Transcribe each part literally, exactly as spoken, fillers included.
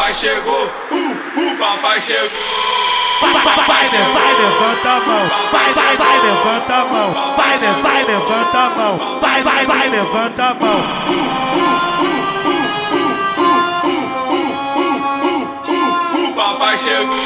papai chegou, uh, o papai chegou. Vai, vai, vai, levanta a mão. Vai, vai, vai, levanta a mão. Vai, vai, levanta a mão. Vai, vai, vai, levanta a mão. O papai chegou.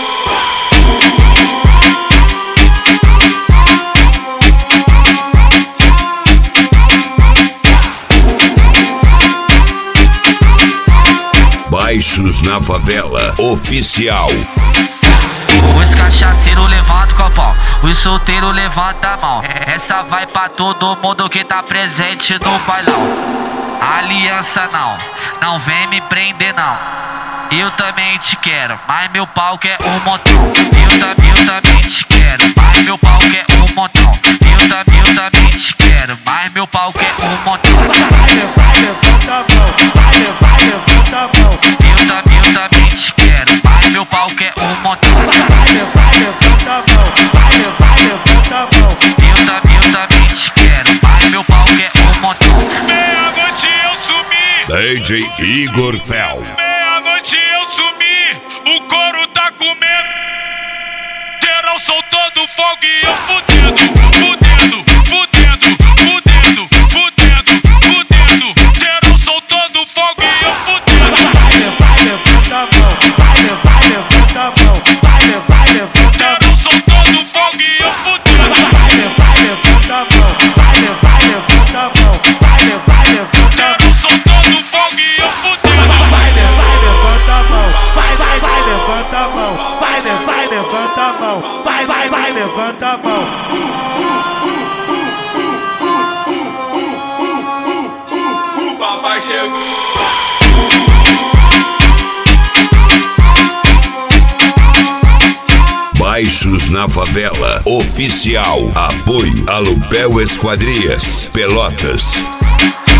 Baixos na Favela Oficial. Os cachaceiros levantam o copão, os solteiros levantam a mão. Essa vai pra todo mundo que tá presente no bailão. Aliança não, não vem me prender não. Eu também te quero, mas meu pau quer um montão. Eu, tam, eu também te quero, mas meu pau quer um montão. Eu, tam, eu também te quero, mas meu pau quer um montão. Vai, vai, levanta a mão. Vai, vai, levanta a mão. Eu, tam, eu também te quero, mas meu pau quer um montão. Vai, vai, levanta a mão. Vai, vai, levanta a mão. Eu, tam, eu também te quero, mas meu pau quer um montão. Meia-noite eu sumi. D J Igor Fel. Meia-noite eu sumi. O couro tá comendo. Geral soltando fogo e eu fudendo, fudendo, fudendo, fudendo, fudendo, fudendo. Geral soltando fogo e eu fudendo. Vai, vai, levanta a mão. Vai, vai, levanta a mão. Vai, vai, levanta a mão. Geral soltando fogo e eu fudendo. Vai, vai, levanta a mão. Vai, vai, levanta a mão. Vai, vai, levanta a mão. Geral soltando fogo e eu fudendo. Vai, vai, levanta a mão. Vai, vai, vai, levanta a mão. Vai, vai, levanta a mão. Vai, vai, vai, levanta a mão. O papai chegou. Baixos na Favela Oficial. Apoio Alupel Esquadrias Pelotas.